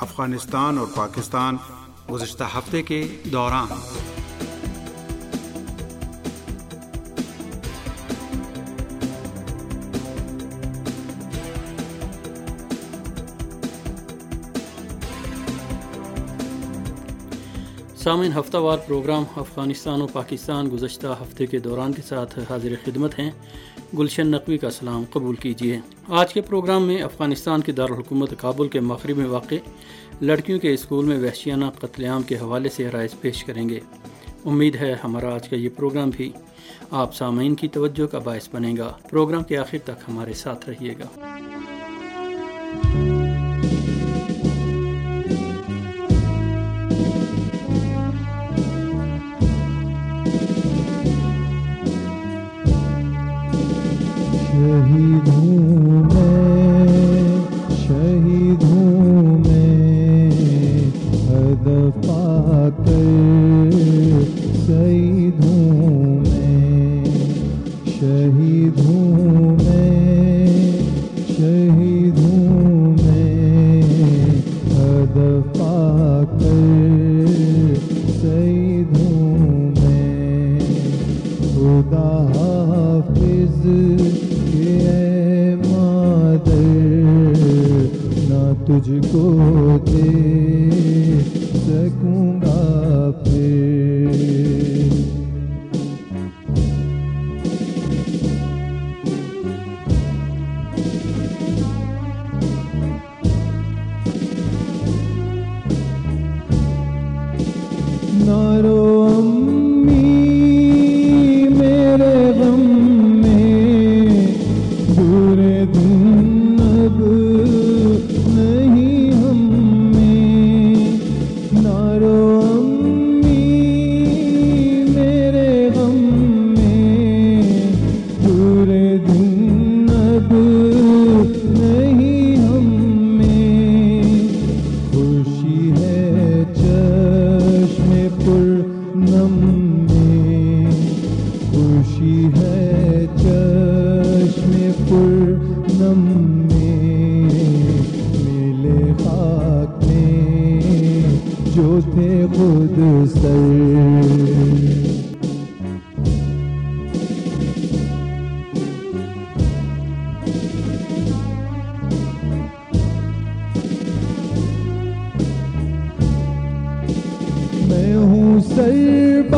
افغانستان اور پاکستان گزشتہ ہفتے کے دوران۔ سامعین، ہفتہ وار پروگرام افغانستان و پاکستان گزشتہ ہفتے کے دوران کے ساتھ حاضر خدمت ہیں۔ گلشن نقوی کا سلام قبول کیجیے۔ آج کے پروگرام میں افغانستان کے دارالحکومت کابل کے مغرب میں واقع لڑکیوں کے اسکول میں وحشیانہ قتل عام کے حوالے سے رائز پیش کریں گے۔ امید ہے ہمارا آج کا یہ پروگرام بھی آپ سامعین کی توجہ کا باعث بنے گا۔ پروگرام کے آخر تک ہمارے ساتھ رہیے گا۔ شہید ہوں میں ہدف پا کر، شہید ہوں میں، شہید ہوں میں، شہید ہوں میں ہدف پا کر، شہید ہوں میں۔ خدا حافظ اے مادر، نہ تجھ کو دیکھ سکوں گا پھر۔ نہ رو امی میرے غم میں، برے دن اب نہیں ہم میں۔ نہ رو امی میرے غم میں، برے دن اب نہیں ہم میں۔ خوشی ہے چشم پرنم میں، خوشی ہے چشم پرنم میں، ملے خاک میں جو تھے خود سر۔ میں ہوں سرباز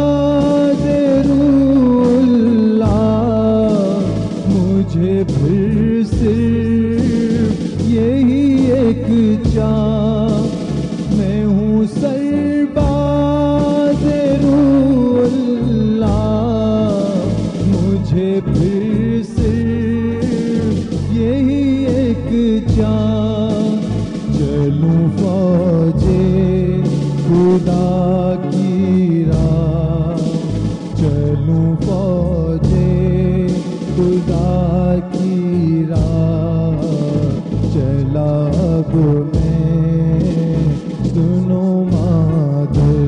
روح اللہ، مجھے پھر صرف یہی ایک چاہ۔ میں ہوں سرباز روح اللہ، مجھے پھر صرف یہی ایک چاہ۔ چلوں فوجے خدا کی راہ، چلوں فوجے خدا کی راہ، چلا اب میں سنو مادر۔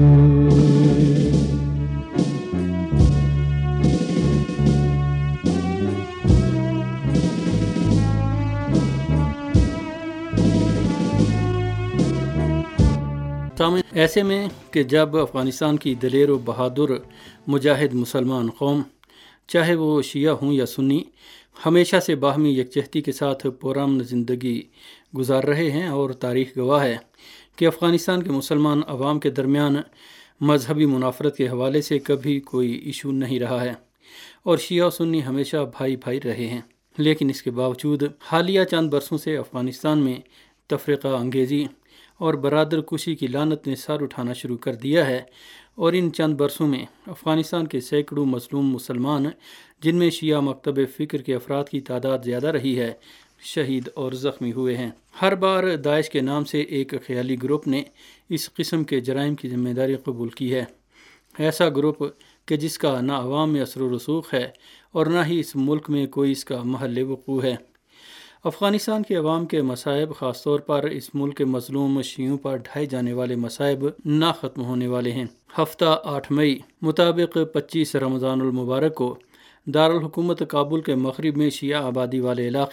ایسے میں کہ جب افغانستان کی دلیر و بہادر مجاہد مسلمان قوم، چاہے وہ شیعہ ہوں یا سنی، ہمیشہ سے باہمی یکجہتی کے ساتھ پرامن زندگی گزار رہے ہیں، اور تاریخ گواہ ہے کہ افغانستان کے مسلمان عوام کے درمیان مذہبی منافرت کے حوالے سے کبھی کوئی ایشو نہیں رہا ہے، اور شیعہ و سنی ہمیشہ بھائی بھائی رہے ہیں۔ لیکن اس کے باوجود حالیہ چند برسوں سے افغانستان میں تفرقہ انگیزی اور برادر کشی کی لعنت نے سر اٹھانا شروع کر دیا ہے، اور ان چند برسوں میں افغانستان کے سینکڑوں مظلوم مسلمان، جن میں شیعہ مکتب فکر کے افراد کی تعداد زیادہ رہی ہے، شہید اور زخمی ہوئے ہیں۔ ہر بار داعش کے نام سے ایک خیالی گروپ نے اس قسم کے جرائم کی ذمہ داری قبول کی ہے، ایسا گروپ کہ جس کا نہ عوام میں اثر و رسوخ ہے اور نہ ہی اس ملک میں کوئی اس کا محل وقوع ہے۔ افغانستان کے عوام کے مصائب، خاص طور پر اس ملک کے مظلوم شیعوں پر ڈھائے جانے والے مصائب نہ ختم ہونے والے ہیں۔ ہفتہ 8 مئی مطابق 25 رمضان المبارک کو دارالحکومت کابل کے مغرب میں شیعہ آبادی والے علاقے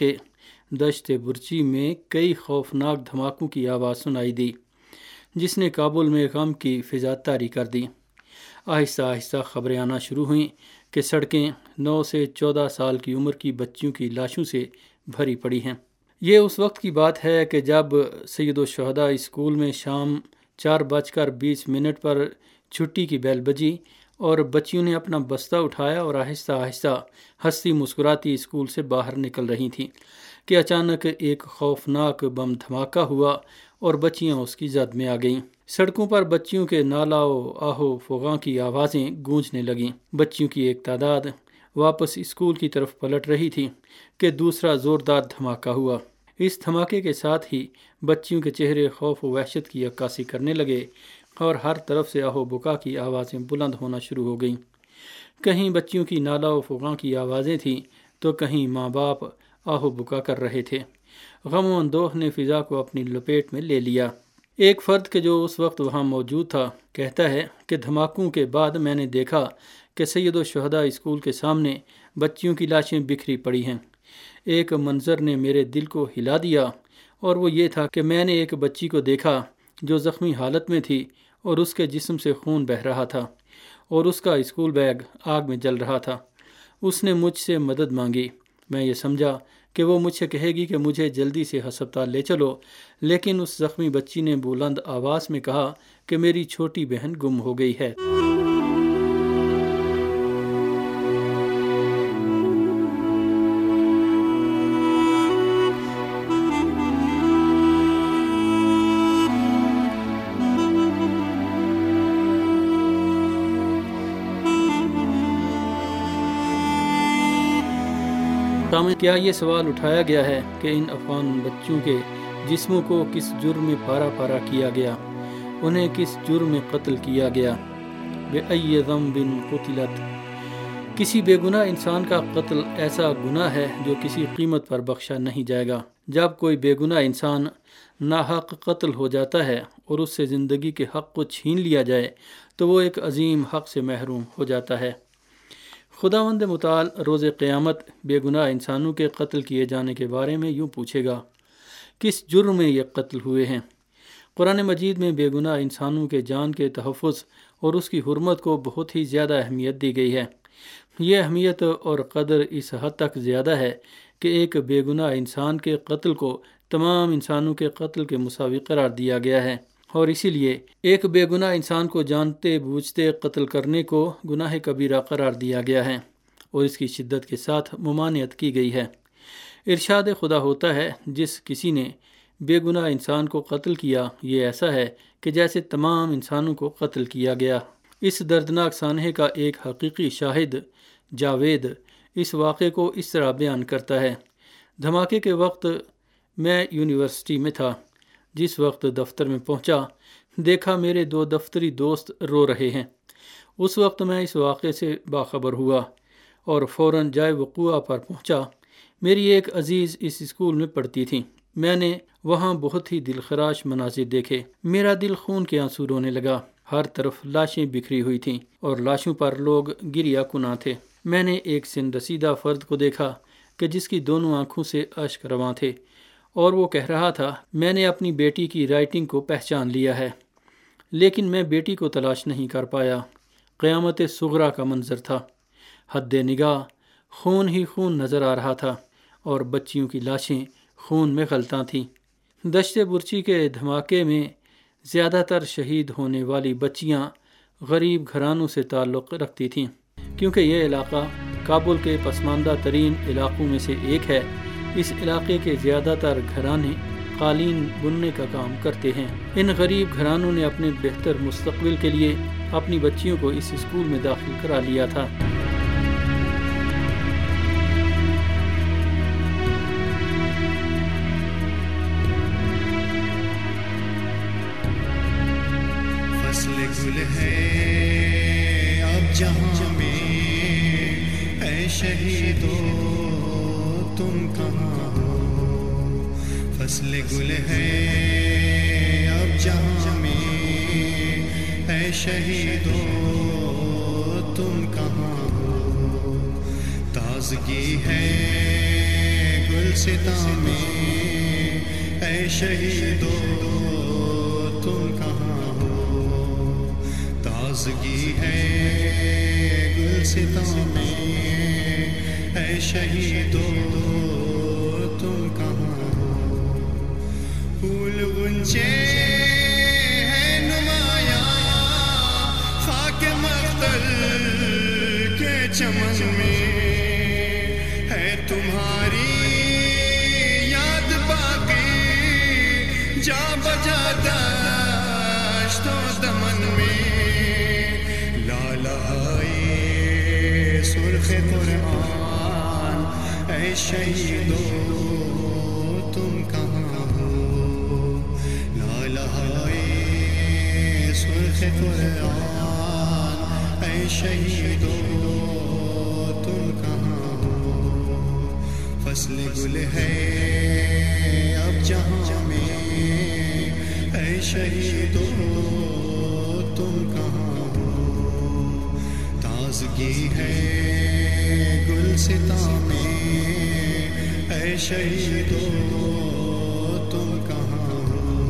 دشت برچی میں کئی خوفناک دھماکوں کی آواز سنائی دی، جس نے کابل میں غم کی فضا طاری کر دی۔ آہستہ آہستہ خبریں آنا شروع ہوئیں کہ سڑکیں 9 سے 14 سال کی عمر کی بچیوں کی لاشوں سے بھری پڑی ہیں۔ یہ اس وقت کی بات ہے کہ جب سید الشہداء اسکول میں شام 4:20 پر چھٹی کی بیل بجی اور بچیوں نے اپنا بستہ اٹھایا اور آہستہ آہستہ ہنستی مسکراتی اسکول سے باہر نکل رہی تھیں کہ اچانک ایک خوفناک بم دھماکہ ہوا اور بچیاں اس کی زد میں آ گئیں۔ سڑکوں پر بچیوں کے نالا و آہو فغاں کی آوازیں گونجنے لگیں۔ بچیوں کی ایک تعداد واپس اسکول کی طرف پلٹ رہی تھی کہ دوسرا زوردار دھماکہ ہوا۔ اس دھماکے کے ساتھ ہی بچیوں کے چہرے خوف و وحشت کی عکاسی کرنے لگے اور ہر طرف سے آہو بکا کی آوازیں بلند ہونا شروع ہو گئیں۔ کہیں بچیوں کی نالا و فغاں کی آوازیں تھیں تو کہیں ماں باپ آہو بکا کر رہے تھے۔ غم و اندوہ نے فضا کو اپنی لپیٹ میں لے لیا۔ ایک فرد کہ جو اس وقت وہاں موجود تھا کہتا ہے کہ دھماکوں کے بعد میں نے دیکھا کہ سید الشہداء اسکول کے سامنے بچیوں کی لاشیں بکھری پڑی ہیں۔ ایک منظر نے میرے دل کو ہلا دیا اور وہ یہ تھا کہ میں نے ایک بچی کو دیکھا جو زخمی حالت میں تھی اور اس کے جسم سے خون بہہ رہا تھا اور اس کا اسکول بیگ آگ میں جل رہا تھا۔ اس نے مجھ سے مدد مانگی۔ میں یہ سمجھا کہ وہ مجھ سے کہے گی کہ مجھے جلدی سے ہسپتال لے چلو، لیکن اس زخمی بچی نے بلند آواز میں کہا کہ میری چھوٹی بہن گم ہو گئی ہے۔ کیا یہ سوال اٹھایا گیا ہے کہ ان افغان بچوں کے جسموں کو کس جرم میں پارا پارا کیا گیا؟ انہیں کس جرم میں قتل کیا گیا؟ بِأَيِّ ذَنبٍ قُتِلَتْ؟ کسی بے گناہ انسان کا قتل ایسا گناہ ہے جو کسی قیمت پر بخشا نہیں جائے گا۔ جب کوئی بے گناہ انسان ناحق قتل ہو جاتا ہے اور اس سے زندگی کے حق کو چھین لیا جائے تو وہ ایک عظیم حق سے محروم ہو جاتا ہے۔ خداوند متعال روز قیامت بے گناہ انسانوں کے قتل کیے جانے کے بارے میں یوں پوچھے گا، کس جرم میں یہ قتل ہوئے ہیں؟ قرآن مجید میں بے گناہ انسانوں کے جان کے تحفظ اور اس کی حرمت کو بہت ہی زیادہ اہمیت دی گئی ہے۔ یہ اہمیت اور قدر اس حد تک زیادہ ہے کہ ایک بے گناہ انسان کے قتل کو تمام انسانوں کے قتل کے مساوی قرار دیا گیا ہے، اور اسی لیے ایک بے گناہ انسان کو جانتے بوجھتے قتل کرنے کو گناہ کبیرہ قرار دیا گیا ہے اور اس کی شدت کے ساتھ ممانعت کی گئی ہے۔ ارشاد خدا ہوتا ہے، جس کسی نے بے گناہ انسان کو قتل کیا یہ ایسا ہے کہ جیسے تمام انسانوں کو قتل کیا گیا۔ اس دردناک سانحے کا ایک حقیقی شاہد جاوید اس واقعے کو اس طرح بیان کرتا ہے: دھماکے کے وقت میں یونیورسٹی میں تھا۔ جس وقت دفتر میں پہنچا دیکھا میرے 2 دفتری دوست رو رہے ہیں۔ اس وقت میں اس واقعے سے باخبر ہوا اور فوراً جائے وقوع پر پہنچا۔ میری ایک عزیز اس اسکول میں پڑھتی تھی۔ میں نے وہاں بہت ہی دلخراش مناظر دیکھے۔ میرا دل خون کے آنسو رونے لگا۔ ہر طرف لاشیں بکھری ہوئی تھیں اور لاشوں پر لوگ گریہ کناں تھے۔ میں نے ایک سن رسیدہ فرد کو دیکھا کہ جس کی دونوں آنکھوں سے اشک رواں تھے اور وہ کہہ رہا تھا، میں نے اپنی بیٹی کی رائٹنگ کو پہچان لیا ہے، لیکن میں بیٹی کو تلاش نہیں کر پایا۔ قیامت صغریٰ کا منظر تھا۔ حد نگاہ خون ہی خون نظر آ رہا تھا اور بچیوں کی لاشیں خون میں غلطاں تھیں۔ دشت برچی کے دھماکے میں زیادہ تر شہید ہونے والی بچیاں غریب گھرانوں سے تعلق رکھتی تھیں، کیونکہ یہ علاقہ کابل کے پسماندہ ترین علاقوں میں سے ایک ہے۔ اس علاقے کے زیادہ تر گھرانے قالین بننے کا کام کرتے ہیں۔ ان غریب گھرانوں نے اپنے بہتر مستقبل کے لیے اپنی بچیوں کو اس اسکول میں داخل کرا لیا تھا۔ فصل گل ہے اب جہاں میں، اے شہیدو تم کہاں ہو؟ فصل گل ہے اب جہاں میں، اے شہیدو تم کہاں ہو؟ تازگی ہے گل گلستاں میں اے شہیدو تم کہاں ہو، تازگی ہے گلستاں میں اے شہیدو تم کہاں ہو، پھول غنچے ہیں نمایاں خاک مقتل کے چمن میں، ہے تمہاری یاد باقی جا بجا دشت و دمن میں، لالہائے سرخ قرآن اے شہیدو تم کہاں ہو، لالہائے سرخ قرآن اے شہیدو تم کہاں ہو، فصل گل ہے اب جہاں میں اے شہیدو تم کہاں ہو، تازگی ہے گلستاں میں اے شہیدو تم کہاں ہو۔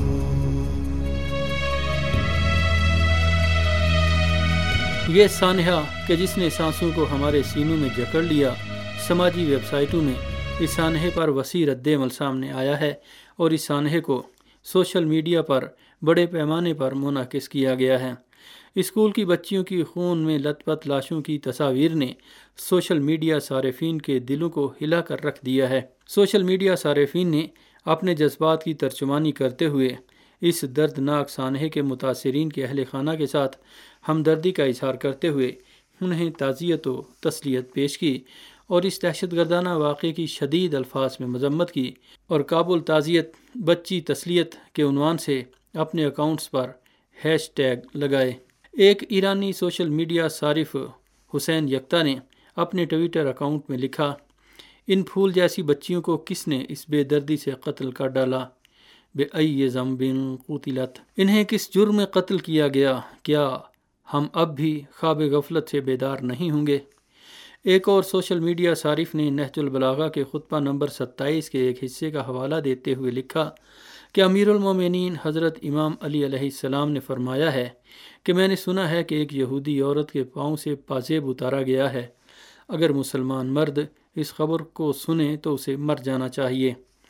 یہ سانحہ کہ جس نے سانسوں کو ہمارے سینوں میں جکڑ لیا، سماجی ویب سائٹوں میں اس سانحے پر وسیع رد عمل سامنے آیا ہے اور اس سانحے کو سوشل میڈیا پر بڑے پیمانے پر منعکس کیا گیا ہے۔ اسکول کی بچیوں کی خون میں لت پت لاشوں کی تصاویر نے سوشل میڈیا صارفین کے دلوں کو ہلا کر رکھ دیا ہے۔ سوشل میڈیا صارفین نے اپنے جذبات کی ترجمانی کرتے ہوئے اس دردناک سانحے کے متاثرین کے اہل خانہ کے ساتھ ہمدردی کا اظہار کرتے ہوئے انہیں تعزیت و تسلیت پیش کی اور اس دہشت گردانہ واقعے کی شدید الفاظ میں مذمت کی اور کابل تعزیت بچی تسلیت کے عنوان سے اپنے اکاؤنٹس پر ہیش ٹیگ لگائے۔ ایک ایرانی سوشل میڈیا صارف حسین یکتا نے اپنے ٹویٹر اکاؤنٹ میں لکھا، ان پھول جیسی بچیوں کو کس نے اس بے دردی سے قتل کر ڈالا، بے ای ذنب قتلت، انہیں کس جرم میں قتل کیا گیا، کیا ہم اب بھی خواب غفلت سے بیدار نہیں ہوں گے؟ ایک اور سوشل میڈیا صارف نے نہج البلاغہ کے خطبہ نمبر 27 کے ایک حصے کا حوالہ دیتے ہوئے لکھا کہ امیر المومنین حضرت امام علی علیہ السلام نے فرمایا ہے کہ میں نے سنا ہے کہ ایک یہودی عورت کے پاؤں سے پازیب اتارا گیا ہے، اگر مسلمان مرد اس خبر کو سنے تو اسے مر جانا چاہیے۔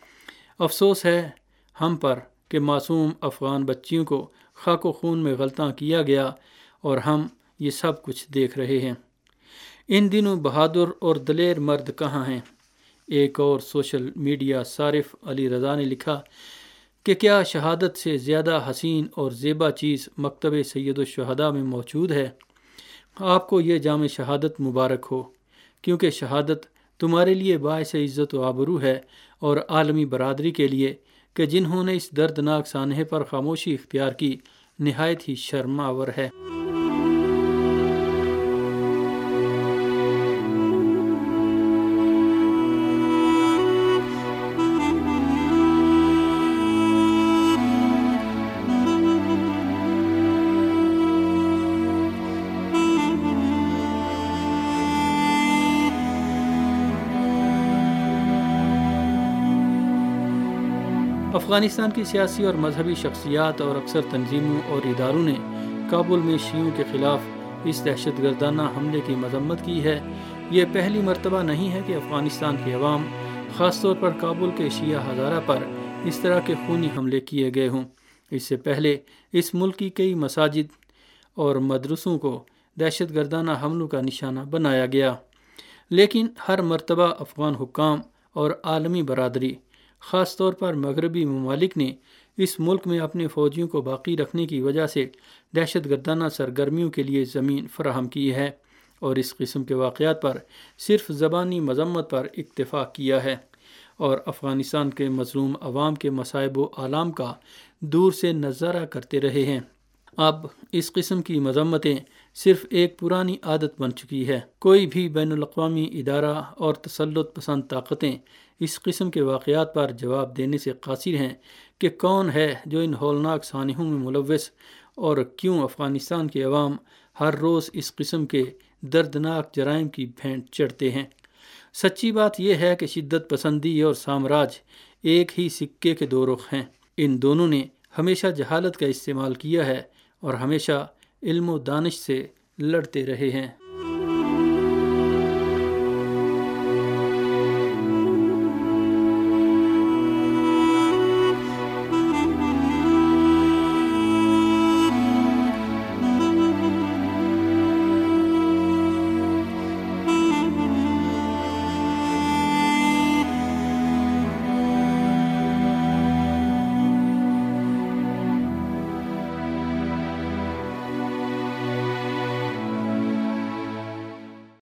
افسوس ہے ہم پر کہ معصوم افغان بچیوں کو خاک و خون میں غلطاں کیا گیا اور ہم یہ سب کچھ دیکھ رہے ہیں۔ ان دنوں بہادر اور دلیر مرد کہاں ہیں؟ ایک اور سوشل میڈیا صارف علی رضا نے لکھا کہ کیا شہادت سے زیادہ حسین اور زیبا چیز مکتب سید الشہداء میں موجود ہے؟ آپ کو یہ جام شہادت مبارک ہو، کیونکہ شہادت تمہارے لیے باعث عزت و آبرو ہے اور عالمی برادری کے لیے کہ جنہوں نے اس دردناک سانحے پر خاموشی اختیار کی نہایت ہی شرم آور ہے۔ افغانستان کی سیاسی اور مذہبی شخصیات اور اکثر تنظیموں اور اداروں نے کابل میں شیعوں کے خلاف اس دہشت گردانہ حملے کی مذمت کی ہے۔ یہ پہلی مرتبہ نہیں ہے کہ افغانستان کے عوام، خاص طور پر کابل کے شیعہ ہزارہ پر اس طرح کے خونی حملے کیے گئے ہوں۔ اس سے پہلے اس ملک کی کئی مساجد اور مدرسوں کو دہشت گردانہ حملوں کا نشانہ بنایا گیا، لیکن ہر مرتبہ افغان حکام اور عالمی برادری، خاص طور پر مغربی ممالک نے اس ملک میں اپنے فوجیوں کو باقی رکھنے کی وجہ سے دہشت گردانہ سرگرمیوں کے لیے زمین فراہم کی ہے اور اس قسم کے واقعات پر صرف زبانی مذمت پر اکتفا کیا ہے اور افغانستان کے مظلوم عوام کے مصائب و آلام کا دور سے نظارہ کرتے رہے ہیں۔ اب اس قسم کی مذمتیں صرف ایک پرانی عادت بن چکی ہے۔ کوئی بھی بین الاقوامی ادارہ اور تسلط پسند طاقتیں اس قسم کے واقعات پر جواب دینے سے قاصر ہیں کہ کون ہے جو ان ہولناک سانحوں میں ملوث اور کیوں افغانستان کے عوام ہر روز اس قسم کے دردناک جرائم کی بھینٹ چڑھتے ہیں۔ سچی بات یہ ہے کہ شدت پسندی اور سامراج ایک ہی سکے کے دو رخ ہیں۔ ان دونوں نے ہمیشہ جہالت کا استعمال کیا ہے اور ہمیشہ علم و دانش سے لڑتے رہے ہیں۔